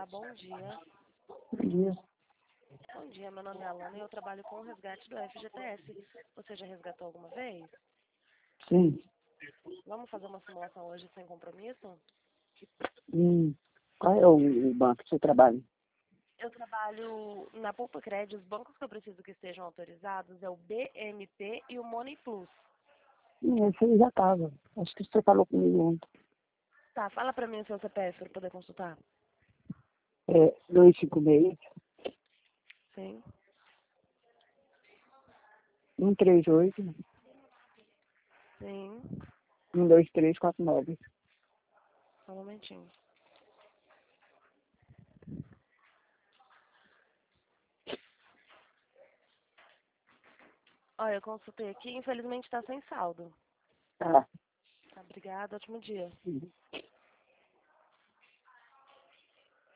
Olá, bom dia. Bom dia. Bom dia, meu nome é Alana e eu trabalho com o resgate do FGTS. Você já resgatou alguma vez? Sim. Vamos fazer uma simulação hoje sem compromisso? Qual é o banco que você trabalha? Eu trabalho na Poupa Crédito. Os bancos que eu preciso que estejam autorizados é o BMP e o Money Plus. Esse aí já estava. Acho que você falou comigo ontem. Tá, fala pra mim o seu CPF para eu poder consultar. É 256 Sim, 138 sim. 12349. Só um momentinho. Olha, eu consultei aqui, infelizmente está sem saldo. Tá. Tá, obrigada, ótimo dia. Uhum.